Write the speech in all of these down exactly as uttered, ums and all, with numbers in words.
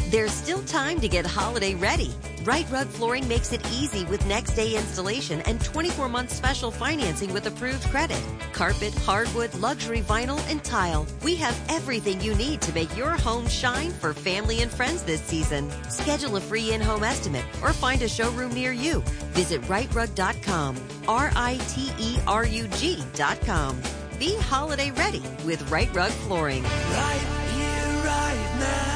There's still time to get holiday ready. Right Rug Flooring makes it easy with next day installation and twenty-four month special financing with approved credit. Carpet, hardwood, luxury vinyl, and tile. We have everything you need to make your home shine for family and friends this season. Schedule a free in-home estimate or find a showroom near you. Visit right rug dot com. R I T E R U G dot com. Be holiday ready with Right Rug Flooring. Right here, right now.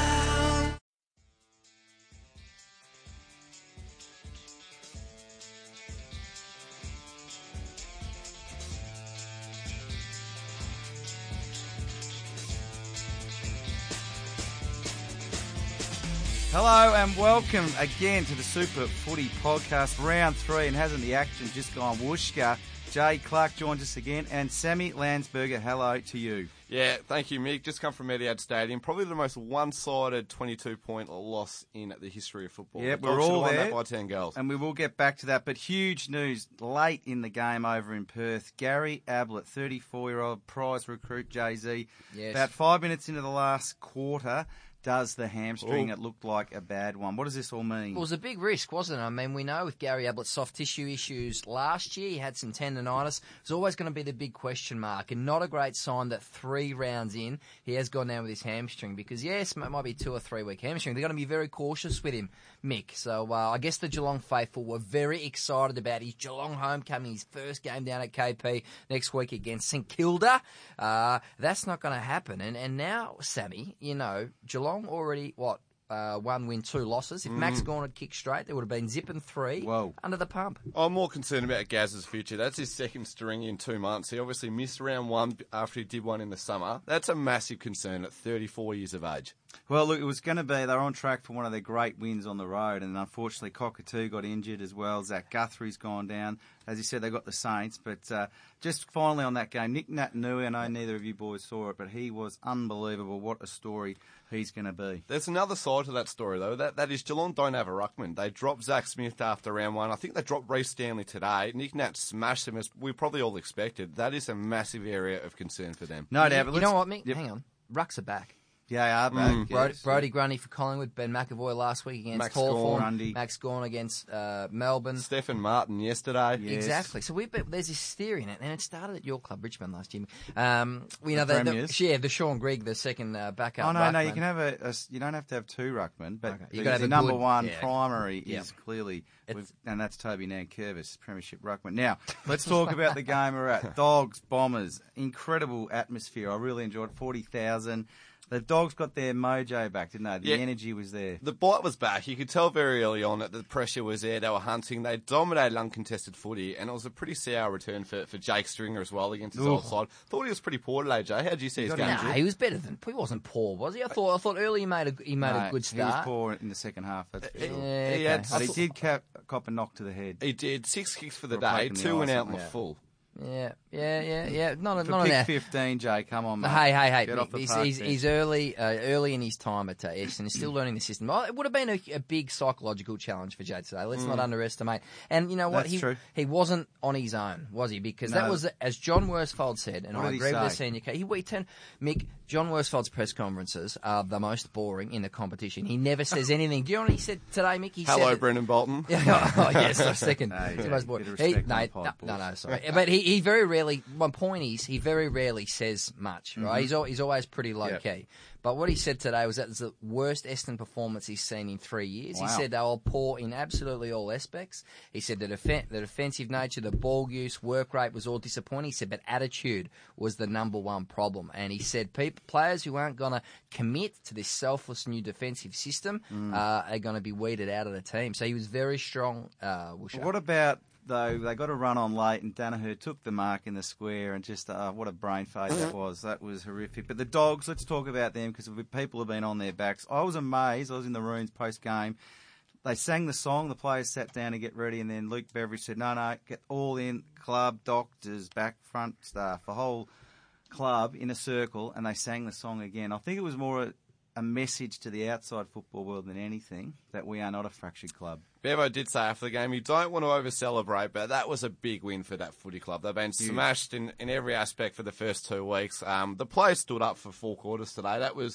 Hello and welcome again to the Super Footy Podcast, round three, and hasn't the action just gone whooshka? Jay Clark joins us again, and Sammy Landsberger, hello to you. Yeah, thank you, Mick. Just come from Etihad Stadium. Probably the most one-sided twenty-two point loss in the history of football. Yeah, the we're Dogs all won there, that by ten goals. And we will get back to that, but huge news late in the game over in Perth. Gary Ablett, thirty-four-year-old prize recruit, Jay-Z, yes. about five minutes into the last quarter, does the hamstring. Ooh. It looked like a bad one. What does this all mean? It was a big risk, wasn't it? I mean, we know with Gary Ablett's soft tissue issues last year, he had some tendonitis. It's always going to be the big question mark, and not a great sign that three rounds in, he has gone down with his hamstring, because, yes, it might be two or three week hamstring. They're going to be very cautious with him, Mick. So uh, I guess the Geelong faithful were very excited about his Geelong homecoming, his first game down at K P next week against St Kilda. Uh, that's not going to happen. And, and now, Sammy, you know, Geelong already, what, uh, one win, two losses. If mm. Max Gawn had kicked straight, there would have been zipping three Whoa. under the pump. I'm more concerned about Gaz's future. That's his second string in two months. He obviously missed round one after he did one in the summer. That's a massive concern at thirty-four years of age. Well, look, it was going to be, they were on track for one of their great wins on the road, and unfortunately Cockatoo got injured as well. Zach Guthrie's gone down. As you said, they got the Saints, but uh, just finally on that game, Nick Naitanui, I know neither of you boys saw it, but he was unbelievable. What a story he's going to be. There's another side to that story, though. That That is Geelong don't have a ruckman. They dropped Zach Smith after round one. I think they dropped Reece Stanley today. Nick Nat smashed him as we probably all expected. That is a massive area of concern for them. No you, doubt. But you know what, Mick? Yep. Hang on. Rucks are back. Yeah, they are back. Mm. Yes. Brody, Brody Grundy for Collingwood, Ben McAvoy last week against Max Hawthorn, Grundy. Max Gawn against uh, Melbourne. Stephen Martin yesterday. Yes. Exactly. So we've been, there's this theory in it, and it started at your club, Richmond, last year. Um, we know The the, the, Premiers. yeah, the Sean Grigg, the second uh, backup. Oh, no, no, you ruckman. can have a, a, you don't have to have two ruckmen, but Okay. You the, gotta have the a number good- one yeah. primary Yeah. is clearly, It's- with, and that's Toby Nankervis, Premiership ruckman. Now, let's talk about the game we're at. Dogs, Bombers, incredible atmosphere. I really enjoyed it. forty thousand. The Dogs got their mojo back, didn't they? The Yeah. energy was there. The bite was back. You could tell very early on that the pressure was there. They were hunting. They dominated uncontested footy, and it was a pretty sour return for, for Jake Stringer as well against his Ooh. old side. Thought he was pretty poor today, Jay. How did you see his got game? injured. Nah, he was better than. He wasn't poor, was he? I thought. I thought early he made a he made No, a good He was start. poor in the second half, that's for He- sure. Yeah, he had- okay. But I he thought- did cap, cop a knock to the head. He did six kicks for the For day. breaking the Two went ice, out and were yeah. full. Yeah, yeah, yeah, yeah. Not a, For not an pick out. fifteen, Jay, come on, mate. Hey, hey, hey! Get off the he's, park he's, bench. he's early, uh, early in his time at uh, Essendon. He's still learning the system. Oh, it would have been a, a big psychological challenge for Jade today. Let's not underestimate. And you know what? That's he true. he wasn't on his own, was he? Because No. that was, as John Worsfold said, and What I did he agree with the say? senior. He, he turned, Mick, John Worsfold's press conferences are the most boring in the competition. He never says anything. Do you know what he said today, Mick? He Hello, said, Brendan Bolton. oh, yes, a second. No, It's yeah, the most boring. bit of He, respect no, on the pod, no, no, boys. no, sorry. But he, he very rarely, my point is, he very rarely says much, right? Mm-hmm. He's, al- he's always pretty low Yep. key. But what he said today was that it's the worst Essendon performance he's seen in three years. Wow. He said they were poor in absolutely all aspects. He said the, defen- the defensive nature, the ball use, work rate was all disappointing. He said, but attitude was the number one problem. And he said people, players who aren't going to commit to this selfless new defensive system Mm. uh, are going to be weeded out of the team. So he was very strong, uh, Woosha. What about, though, they got a run on late and Danaher took the mark in the square and just, uh, what a brain fade that was. That was horrific. But the Dogs, let's talk about them because people have been on their backs. I was amazed. I was in the rooms post-game. They sang the song, the players sat down to get ready, and then Luke Beveridge said, no, no, get all in, club, doctors, back, front staff, the whole club in a circle, and they sang the song again. I think it was more a, a message to the outside football world than anything that we are not a fractured club. Bevo did say after the game, you don't want to over-celebrate, but that was a big win for that footy club. They've been Huge. smashed in, in every aspect for the first two weeks. Um, the players stood up for four quarters today. That was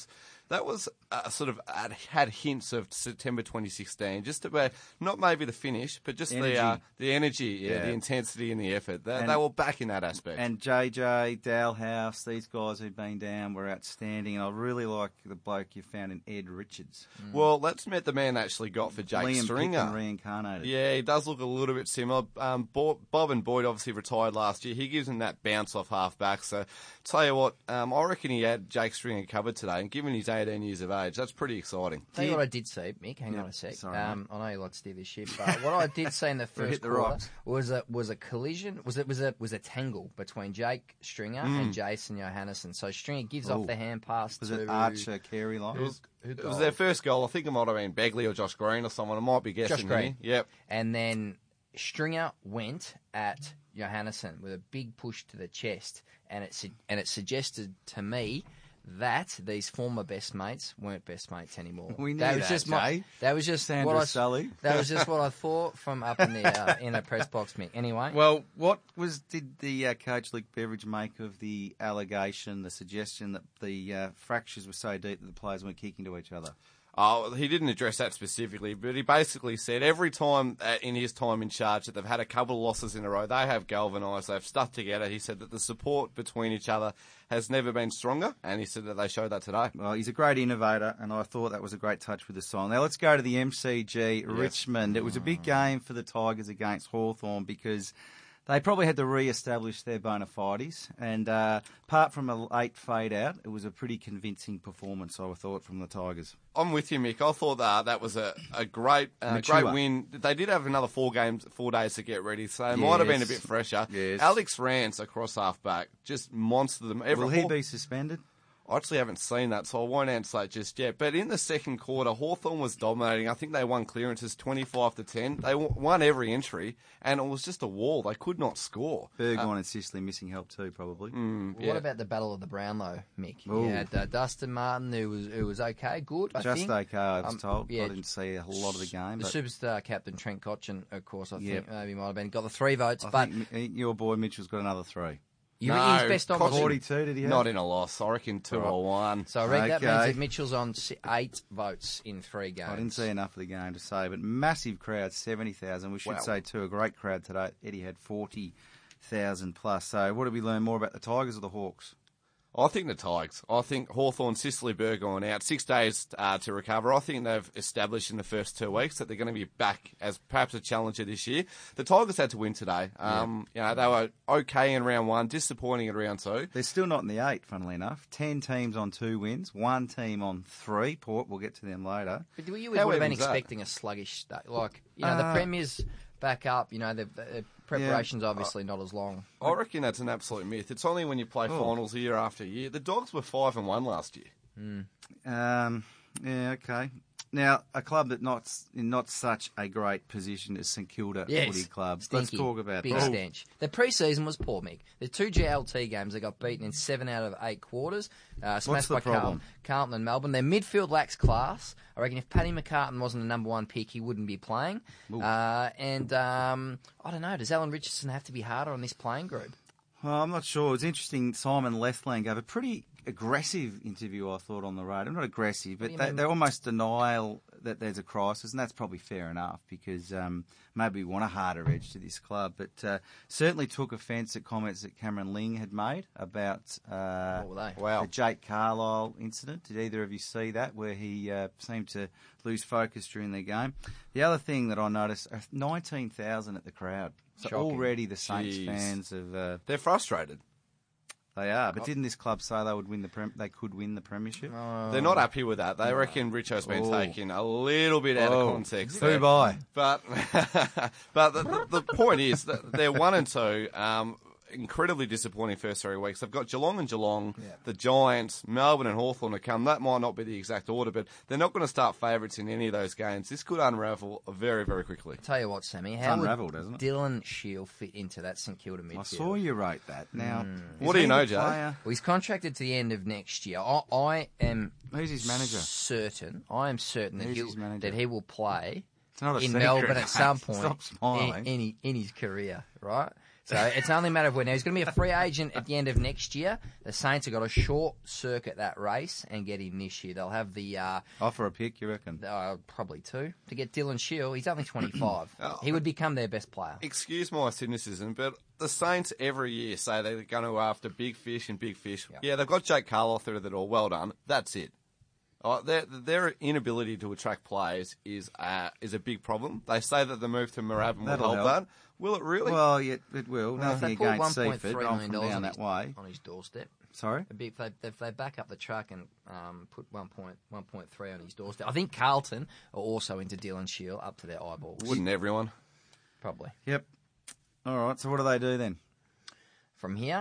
that was uh, sort of uh, had hints of September twenty sixteen, just about not maybe the finish, but just Energy. the uh, the energy, yeah, Yeah. the intensity and the effort. They, And- they were back in that aspect. And J J, Dalhouse, these guys who've been down were outstanding. And I really like the bloke you found in Ed Richards. Well, let's meet the man actually got for Jake Liam Stringer. Picken reincarnated. Yeah, he does look a little bit similar. Um, Bo- Bob and Boyd obviously retired last year. He gives him that bounce off half back. So, tell you what, um, I reckon he had Jake Stringer covered today. And given he's eighteen years of age, that's pretty exciting. Tell you what I did see, Mick. Hang Yeah, on a sec. sorry, um, I know you like to steer this ship, but what I did see in the We first hit the quarter rocks. was a was a collision. Was it was a was a tangle between Jake Stringer and Jason Johannesson. So Stringer gives Mm. Ooh. off the hand pass Was to it Archer Carey like? who It was goal? their first goal. I think it might have been Begley or Josh Green or someone. I might be guessing. Josh Green. Here. Yep. And then Stringer went at Johannesson with a big push to the chest, and it su- and it suggested to me that these former best mates weren't best mates anymore. We knew that was that, just my, Jay. that was just Sandra what I, Sully. That was just what I thought from up in the uh, in a press box, Mick. Anyway, Well, what was did the uh, coach Luke Beveridge make of the allegation, the suggestion that the uh, fractures were so deep that the players weren't kicking to each other? Oh, he didn't address that specifically, but he basically said every time uh, in his time in charge that they've had a couple of losses in a row, they have galvanised, they've stuck together. He said that the support between each other has never been stronger, and he said that they showed that today. Well, he's a great innovator, and I thought that was a great touch with the song. Now let's go to the M C G Richmond. It was a big game for the Tigers against Hawthorn because they probably had to re-establish their bona fides, and uh, apart from a late fade out, it was a pretty convincing performance, I thought, from the Tigers. I'm with you, Mick. I thought that that was a, a great uh, Mature. great win. They did have another four games, four days to get ready, so it might have been a Yes. bit fresher. Yes. Alex Rance across half back just monstered them. Every, Will he be suspended? I actually haven't seen that, so I won't answer that just yet. But in the second quarter, Hawthorn was dominating. I think they won clearances twenty-five to ten. They w- won every entry, and it was just a wall. They could not score. Burgoyne and Sicily missing help too, probably. Yeah. what about the Battle of the Brownlow, Mick? Ooh. You had uh, Dustin Martin, who was who was okay, good. I Just think. okay, I was Um, told. yeah. I didn't see a lot of the game. The But superstar captain Trent Cotchin, of course, I think Yep. maybe might have been got the three votes, I but think Mi- your boy Mitchell's got another three. you No, his best on Cotchin- was forty-two, did he have? Not in a loss. I reckon two or one. So I reckon that means Okay. that Mitchell's on si- eight votes in three games. I didn't see enough of the game to say, but massive crowd, seventy thousand. We should Wow. say, too, a great crowd today. Eddie had forty thousand plus. So what did we learn more about the Tigers or the Hawks? I think the Tigers. I think Hawthorn, Sicily, Burgoyne out. Six days uh, to recover. I think they've established in the first two weeks that they're going to be back as perhaps a challenger this year. The Tigers had to win today. Um, You know, they were okay in round one, disappointing in round two. They're still not in the eight, funnily enough. Ten teams on two wins, one team on three. Port, we'll get to them later. But you How would have been even's that? expecting a sluggish start. Like, you know, the Uh, Premier's back up. You know, the, the preparation's obviously not as long. I reckon that's an absolute myth. It's only when you play Oh. finals year after year. The Dogs were five and one last year. Um, yeah, okay. Now, a club that not in not such a great position as St Kilda Yes. Footy Club. Stinky. Let's talk about Big that. stench. The pre-season was poor, Mick. The two G L T games, they got beaten in seven out of eight quarters. Uh, smashed the by Carlton, problem? Carlton and Melbourne. Their midfield lacks class. I reckon if Paddy McCartan wasn't the number one pick, he wouldn't be playing. Uh, and um, I don't know, does Alan Richardson have to be harder on this playing group? Well, I'm not sure. It's interesting. Simon Lethland gave a pretty aggressive interview, I thought, on the road. I'm not aggressive, but do you they, mean? they almost denial that there's a crisis, and that's probably fair enough because um, maybe we want a harder edge to this club. But uh, certainly took offence at comments that Cameron Ling had made about uh, What were they? Wow. the Jake Carlisle incident. Did either of you see that, where he uh, seemed to lose focus during the game? The other thing that I noticed, uh, nineteen thousand at the crowd. So Shocking. already the Saints Jeez. fans have... Uh, They're frustrated. they are, but didn't this club say they would win the prem- they could win the premiership? They're not happy with that. They reckon Richo's been Oh. taken a little bit out Oh. of context. Who there. by? But but the, the, the point is that they're one and two. Um, incredibly disappointing first three weeks. They've got Geelong and Geelong, the Giants, Melbourne and Hawthorn to come. That might not be the exact order, but they're not going to start favourites in any of those games. This could unravel very, very quickly. Tell you what, Sammy, how unravelled, would hasn't it? Dylan Shield fit into that St Kilda midfield? I saw you wrote that. Now, Hmm. is What do you he know, the Jay? player- Well, he's contracted to the end of next year. I, I am Who's his manager? certain. I am certain that Who's he his manager? that he will play It's not a in secret. Melbourne at some Stop point smiling. in, in, in his career, right? So it's only a matter of when. Now, he's going to be a free agent at the end of next year. The Saints have got to short circuit that race and get him this year. They'll have the... Uh, Offer a pick, you reckon? uh, probably two. To get Dylan Shield, he's only twenty-five. Oh. He would become their best player. Excuse my cynicism, but the Saints every year say they're going to go after big fish and big fish. Yeah. Yeah, they've got Jake Carlisle through the door. Well done. That's it. Oh, their, their inability to attract players is uh, is a big problem. They say that the move to Moorabbin will That'll help, help. that. Will it really? Well, yeah, it will. If Nothing they put against one point three Seaford. I'm million from dollars down on that his, way. on his doorstep. Sorry? It'd be- If they, if they back up the truck and um, put one point three on his doorstep. I think Carlton are also into Dylan Shield up to their eyeballs. Wouldn't everyone? Probably. Yep. All right, so what do they do then? From here,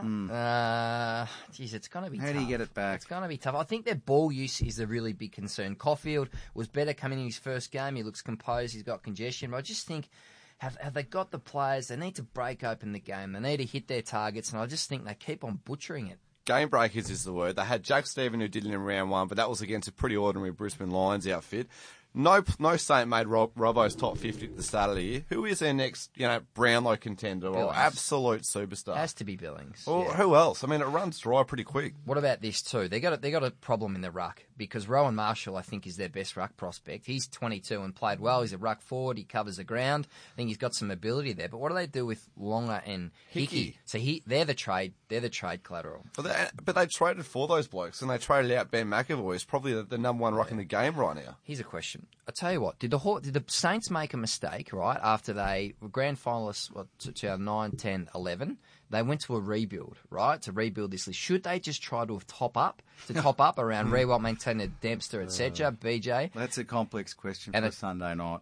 uh, geez, it's going to be How tough. do you get it back? It's going to be tough. I think their ball use is a really big concern. Caulfield was better coming in his first game. He looks composed. He's got congestion. But I just think, have, have they got the players? They need to break open the game. They need to hit their targets. And I just think they keep on butchering it. Game breakers is the word. They had Jack Stephen who did it in round one, but that was against a pretty ordinary Brisbane Lions outfit. No, no Saint made Rob, Robbo's top fifty at the start of the year. Who is their next, you know, Brownlow contender or Billings. absolute superstar? Has to be Billings. Well, Yeah. who else? I mean, it runs dry pretty quick. What about this too? They got a, they got a problem in the ruck because Rowan Marshall, I think, is their best ruck prospect. He's twenty-two and played well. He's a ruck forward. He covers the ground. I think he's got some ability there. But what do they do with Longer and Hickey? Hickey. So he they're the trade they're the trade collateral. But they, but they traded for those blokes, and they traded out Ben McAvoy, who's probably the, the number one ruck in the game right now. Here's a question. I tell you what, did the Haw- did the Saints make a mistake, right, after they were grand finalists, what, two thousand nine, ten, eleven? They went to a rebuild, right, to rebuild this list. Should they just try to top up, to top up around Rewalt, maintain Dempster, et cetera, B J? That's a complex question And for it- a Sunday night.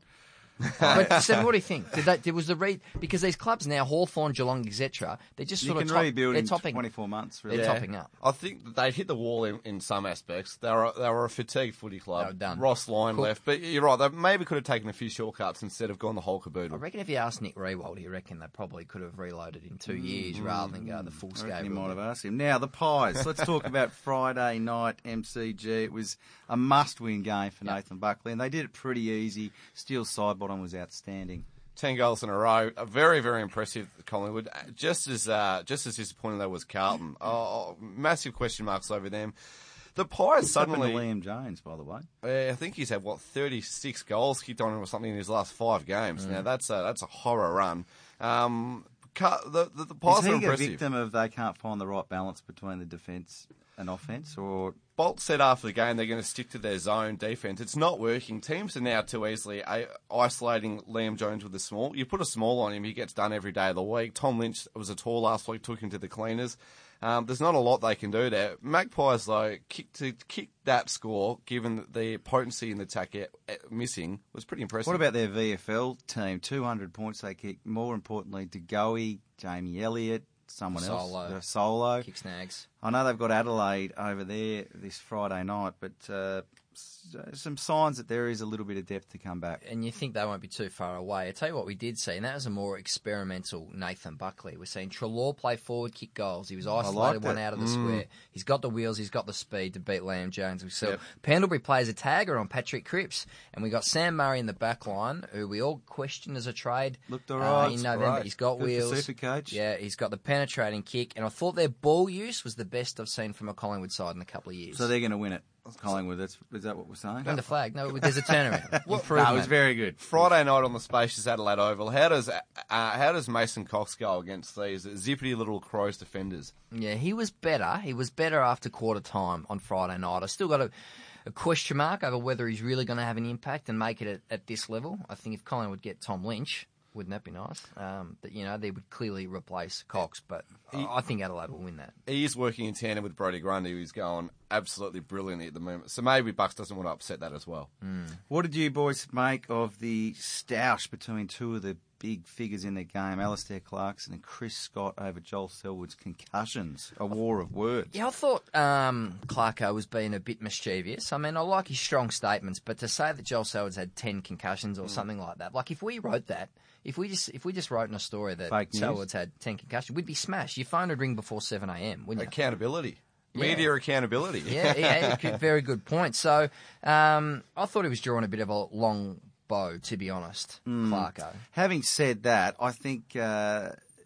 But Sam, what do you think? Did that? Did, was the re because these clubs now, Hawthorn, Geelong, et cetera, they're just You sort can of top, rebuild they're in topping, twenty-four months, really. They're topping up. I think they hit the wall in, in some aspects. They were they were a fatigued footy club. They were done. Ross Lyon Cool. left, but you're right. They maybe could have taken a few shortcuts instead of gone the whole I caboodle. reckon if you asked Nick Rewald, you reckon they probably could have reloaded in two years rather than go the full I scale. reckon you might have asked him. Now, the Pies. Let's talk about Friday night M C G. It was a must-win game for Yep. Nathan Buckley, and they did it pretty easy. Steele's side bottom was outstanding. Ten goals in a row. A very, very impressive Collingwood. Just as uh, just as disappointing though was Carlton. Oh, massive question marks over them. The Pies Suddenly, suddenly. Liam Jones, by the way. Uh, I think he's had what thirty-six goals kicked on him or something in his last five games. Now that's a that's a horror run. Um, Car- the the, the Pies Is are he a impressive. victim of they can't find the right balance between the defence and offence, or Bolt said after the game they're going to stick to their zone defence. It's not working. Teams are now too easily a- isolating Liam Jones with the small. You put a small on him, he gets done every day of the week. Tom Lynch was a tall last week, took him to the cleaners. Um, there's not a lot they can do there. Magpies, though, kick, to kick that score, given the potency in the attack eh, eh, missing, was pretty impressive. what about their V F L team? two hundred points they kicked. More importantly, DeGoey, Jamie Elliott, someone Solo. else, uh, Solo. Kick snags. I know they've got Adelaide over there this Friday night, but uh, s- some signs that there is a little bit of depth to come back. And you think they won't be too far away. I tell you what we did see, and that was a more experimental Nathan Buckley. We're seeing Treloar play forward, kick goals. He was isolated liked one it. out of the square. He's got the wheels, he's got the speed to beat Liam Jones. We saw Yep. Pendlebury plays a tagger on Patrick Cripps, and we got Sam Murray in the back line, who we all questioned as a trade. Looked all uh, right. in November. Right. He's got Good for wheels. Supercoach. Yeah, he's got the penetrating kick, and I thought their ball use was the best I've seen from a Collingwood side in a couple of years. So they're going to win it. Collingwood, that's, is that what we're saying? Win the flag. No, there's a turnaround. No, Improvement. it was very good. Friday night on the spacious Adelaide Oval. How does uh, how does Mason Cox go against these zippity little Crows defenders? Yeah, he was better. He was better after quarter time on Friday night. I still got a, a question mark over whether he's really going to have an impact and make it at, at this level. I think if Colin would get Tom Lynch, wouldn't that be nice? Um, that you know they would clearly replace Cox, but I I think Adelaide will win that. He is working in tandem with Brodie Grundy, who's going absolutely brilliantly at the moment. So maybe Bucks doesn't want to upset that as well. What did you boys make of the stoush between two of the big figures in the game, Alistair Clarkson and Chris Scott over Joel Selwood's concussions? A war of words. Yeah, I thought um, Clarko was being a bit mischievous. I mean, I like his strong statements, but to say that Joel Selwood's had ten concussions or something like that, like if we wrote that, if we just if we just wrote in a story that Fake news. Selwood's had ten concussions, we'd be smashed. Your phone would ring before seven a.m., wouldn't you? Accountability. Yeah. Media accountability. Yeah, yeah, good- very good point. So um, I thought he was drawing a bit of a long bow, to be honest, Clarko. Having said that, I think uh,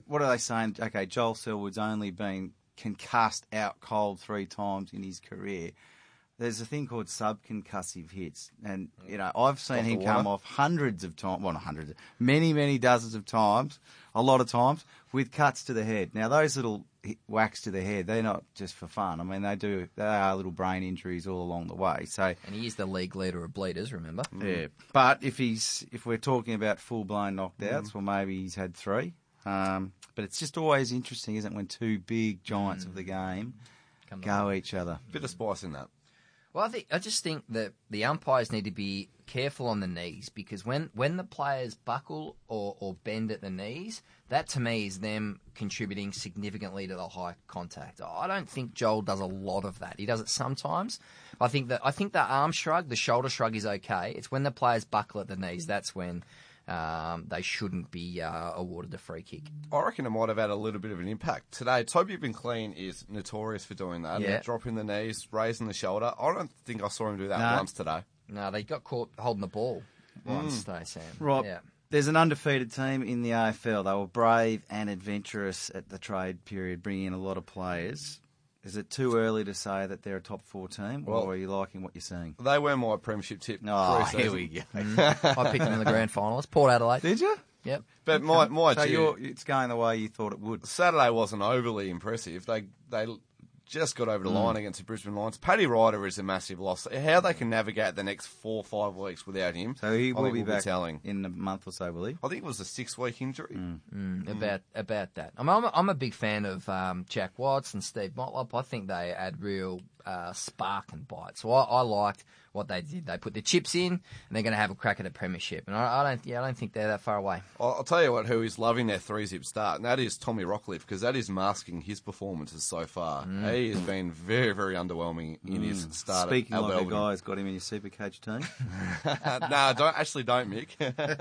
what are they saying? Okay, Joel Selwood's only been concussed out cold three times in his career. There's a thing called subconcussive hits, and you know I've seen him come off hundreds of times, well not hundreds, many many dozens of times, a lot of times with cuts to the head. Now those little whacks to the head, they're not just for fun. I mean they do, they are little brain injuries all along the way. So and he is the league leader of bleeders. Remember? Yeah, but if he's if we're talking about full blown knockouts, mm. well maybe he's had three. Um, but it's just always interesting, isn't it, when two big giants mm. of the game Come go on. each other. Bit of spice in that. Well, I think I just think that the umpires need to be careful on the knees because when, when the players buckle or, or bend at the knees, that to me is them contributing significantly to the high contact. I don't think Joel does a lot of that. He does it sometimes. I think that I think the arm shrug, the shoulder shrug is okay. It's when the players buckle at the knees that's when um, they shouldn't be uh, awarded a free kick. I reckon it might have had a little bit of an impact. Today, Toby McLean is notorious for doing that. Yeah. Dropping the knees, raising the shoulder. I don't think I saw him do that no. once today. No, they got caught holding the ball once, Mm. they Sam. Rob, yeah. there's an undefeated team in the A F L. They were brave and adventurous at the trade period, bringing in a lot of players. Is it too early to say that they're a top four team, Well, or are you liking what you're seeing? They were my premiership tip. Oh, pre-season. here we go. Mm. I picked them in the grand finals. Port Adelaide. Did you? Yep. But my my So tip- you're, it's going the way you thought it would. Saturday wasn't overly impressive. They they just got over the line against the Brisbane Lions. Paddy Ryder is a massive loss. How they can navigate the next four or five weeks without him, So he I will think be will back telling. in a month or so, will he? I think it was a six-week injury. Mm, about about that. I mean, I'm, a, I'm a big fan of um, Jack Watts and Steve Motlop. I think they add real uh, spark and bite. So I, I liked what they did. They put the chips in, and they're going to have a crack at a premiership. And I, I don't, yeah, I don't think they're that far away. I'll, I'll tell you what, who is loving their three-zip start, and that is Tommy Rockcliffe, because that is masking his performances so far. Mm. He has been very, very underwhelming in his start. Speaking at like a Albion. guy who's got him in your Supercoach team. no, don't actually don't, Mick.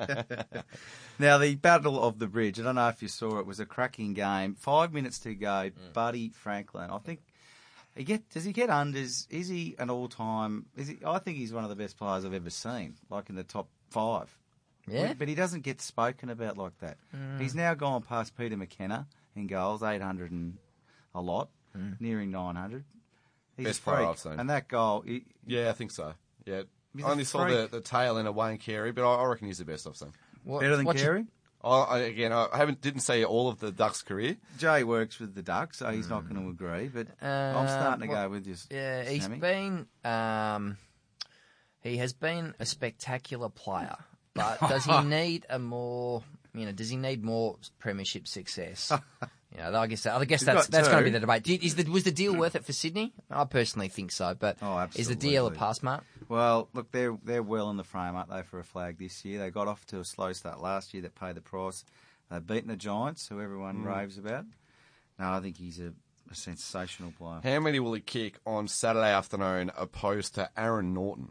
Now, the Battle of the Bridge, I don't know if you saw it, was a cracking game. Five minutes to go, Buddy Franklin. I think, he get does he get unders? Is he an all-time? Is he? I think he's one of the best players I've ever seen, like in the top five. Yeah. But he doesn't get spoken about like that. He's now gone past Peter McKenna in goals, eight hundred and a lot, nearing nine hundred. He's Best a freak. player I've seen. And that goal, he, Yeah, I think so. Yeah, He's I a only saw the, freak. the tail end of Wayne Carey, but I, I reckon he's the best I've seen. What, better than what you- Carey. I, I, again, I haven't didn't see all of the Ducks' career. Jay works with the Ducks, so he's not going to agree. But I'm starting to Uh, well, go with you. Yeah, he's Sammy. been. Um, he has been a spectacular player, but does he need a more? You know, does he need more premiership success? You know, I guess I guess He's that's got that's going to two. be the debate. Do you- Is the was the deal worth it for Sydney? I personally think so, but Oh, is the deal a absolutely. pass mark? Well, look, they're they're well in the frame, aren't they, for a flag this year? They got off to a slow start last year that paid the price. They've beaten the Giants, who everyone raves about. No, I think he's a, a sensational player. How many will he kick on Saturday afternoon opposed to Aaron Norton?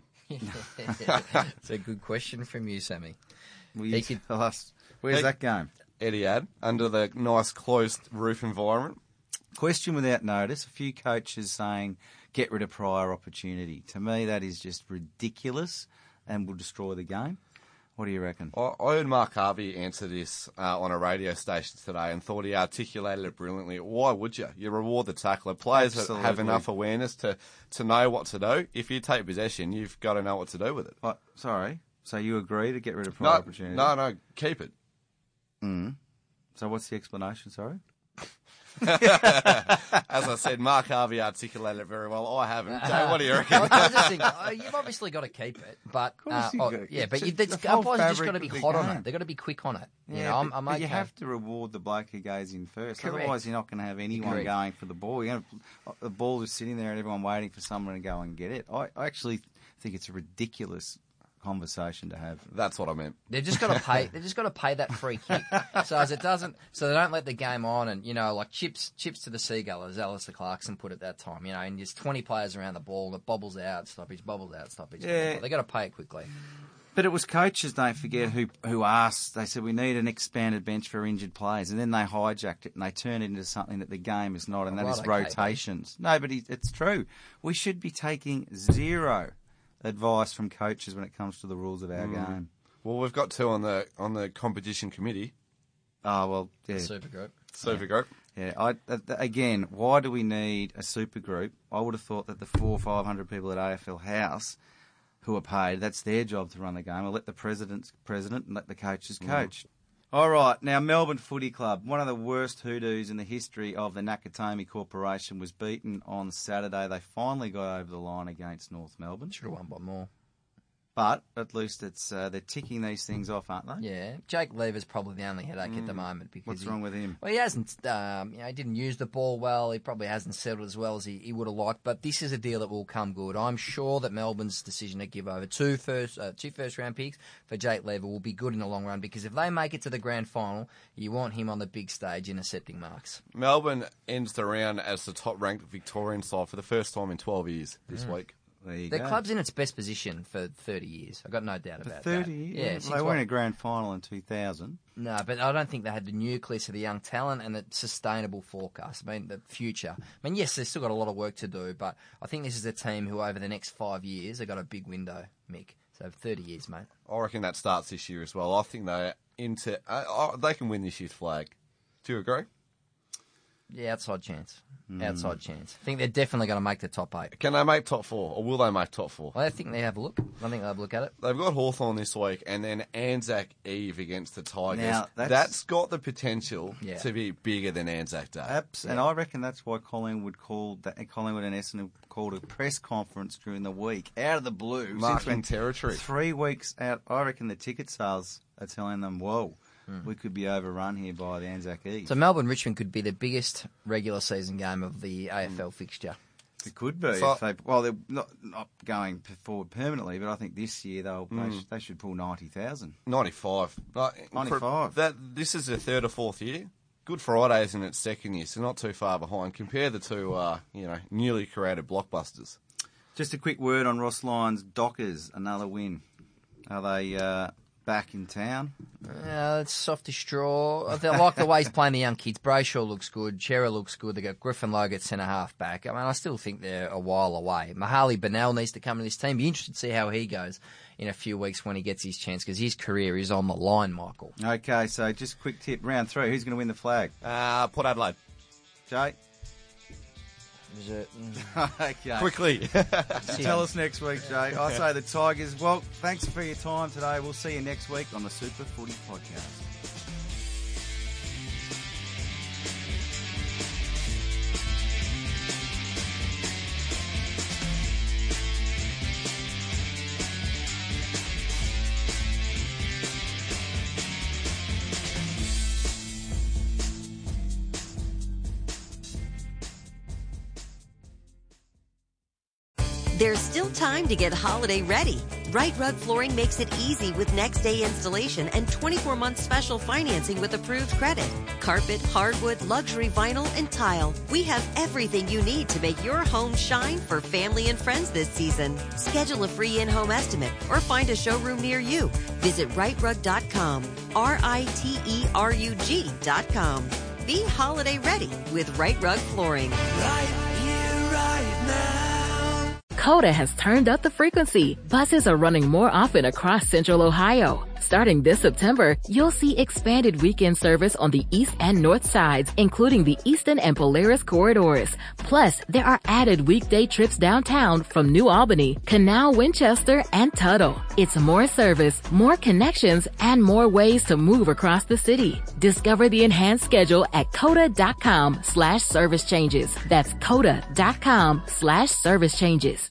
It's a good question from you, Sammy. Will He you could- tell us, where's He- that game? Etihad, under the nice closed roof environment. Question without notice. A few coaches saying, get rid of prior opportunity. To me, that is just ridiculous and will destroy the game. What do you reckon? I, I heard Mark Harvey answer this uh, on a radio station today and thought he articulated it brilliantly. Why would you? You reward the tackler. Players that have Absolutely. enough awareness to, to know what to do. If you take possession, you've got to know what to do with it. Oh, sorry. So you agree to get rid of prior No, opportunity? no, no, keep it. Mm. So what's the explanation, sorry? As I said, Mark Harvey articulated it very well. I haven't. Jay, what do you reckon? I, I just think oh, you've obviously got to keep it, but course uh, you oh, do. yeah, but It's you, a- that's, the whole umpires have just fabric got to be of the hot on game. it. They've got to be quick on it. You Yeah, know, I'm, but, I'm but okay. you have to reward the bloke who goes in first. Correct. Otherwise, you're not going to have anyone Agreed. going for the ball. You're gonna, the ball is sitting there and everyone waiting for someone to go and get it. I, I actually think it's a ridiculous conversation to have. That's what I meant. They've just got to pay. They've just got to pay that free kick, so as it doesn't, so they don't let the game on, and you know, like chips, chips to the seagull, as Alistair Clarkson put it that time. You know, and there's twenty players around the ball, that bobbles out, stoppage, bobbles out, stoppage. Yeah. They got to pay it quickly. But it was coaches, don't forget, who who asked. They said we need an expanded bench for injured players, and then they hijacked it and they turned it into something that the game is not, and that Right, is okay, rotations. No, but it- it's true. We should be taking zero advice from coaches when it comes to the rules of our game. Well, we've got two on the on the competition committee. Oh well, yeah. Super group. Super group. Yeah, I, uh, again, why do we need a super group? I would have thought that the four or five hundred people at A F L House who are paid, that's their job to run the game. I'll let the president's president and let the coaches coach. Mm. All right, now Melbourne Footy Club, one of the worst hoodoos in the history of the Nakatomi Corporation, was beaten on Saturday. They finally got over the line against North Melbourne. Should have won by more. But at least it's uh, they're ticking these things off, aren't they? Yeah, Jake Lever's probably the only headache mm. at the moment. Because What's he, wrong with him? Well, he hasn't. Um, you know, he didn't use the ball well. He probably hasn't settled as well as he, he would have liked. But this is a deal that will come good. I'm sure that Melbourne's decision to give over two first uh, two first round picks for Jake Lever will be good in the long run, because if they make it to the grand final, you want him on the big stage intercepting marks. Melbourne ends the round as the top ranked Victorian side for the first time in twelve years this mm. week. The go. club's in its best position for thirty years. I've got no doubt for about thirty that. thirty years? Yeah, well, they were in a grand final in two thousand. No, but I don't think they had the nucleus of the young talent and the sustainable forecast. I mean, the future. I mean, yes, they've still got a lot of work to do, but I think this is a team who over the next five years have got a big window, Mick. So thirty years, mate. I reckon that starts this year as well. I think they into uh, they can win this year's flag. Do you agree? Yeah, outside chance. Mm. Outside chance. I think they're definitely going to make the top eight. Can they make top four, or will they make top four? Well, I think they have a look. I think they'll have a look at it. They've got Hawthorn this week, and then Anzac Eve against the Tigers. Now, that's, that's got the potential yeah. to be bigger than Anzac Day. Abs- yeah. And I reckon that's why Collingwood called that, Collingwood and Essendon called a press conference during the week, out of the blue. Marking territory. Three weeks out, I reckon the ticket sales are telling them, whoa, Mm. we could be overrun here by the Anzac Eve. So Melbourne-Richmond could be the biggest regular season game of the A F L mm. fixture. It could be. So, if they, well, they're not, not going forward permanently, but I think this year they'll mm. they, sh- they should pull ninety thousand. ninety-five. ninety-five. That, this is their third or fourth year. Good Friday is in its second year, so not too far behind. Compare the two, uh, you know, newly created blockbusters. Just a quick word on Ross Lyons. Dockers, another win. Are they uh, back in town? Yeah, it's soft as straw. I like the way he's playing the young kids. Brayshaw looks good. Chera looks good. They got Griffin Logue at centre half back. I mean, I still think they're a while away. Mahali Bennell needs to come to this team. Be interested to see how he goes in a few weeks when he gets his chance, because his career is on the line, Michael. Okay, so just a quick tip. Round three, who's going to win the flag? Uh, Port Adelaide. Jay? Is it? Okay. Quickly. Tell us next week, Jay. I say the Tigers. Well, thanks for your time today. We'll see you next week on the Super Footy Podcast. There's still time to get holiday ready. Right Rug Flooring makes it easy with next day installation and twenty-four month special financing with approved credit. Carpet, hardwood, luxury vinyl, and tile. We have everything you need to make your home shine for family and friends this season. Schedule a free in-home estimate or find a showroom near you. Visit right rug dot com. R I T E R U G dot com. Be holiday ready with Right Rug Flooring. Right here, right now. Coda has turned up the frequency. Buses are running more often across Central Ohio. Starting this September, you'll see expanded weekend service on the east and north sides, including the Eastern and Polaris corridors. Plus, there are added weekday trips downtown from New Albany, Canal, Winchester, and Tuttle. It's more service, more connections, and more ways to move across the city. Discover the enhanced schedule at coda.com slash service changes. That's coda.com slash service changes.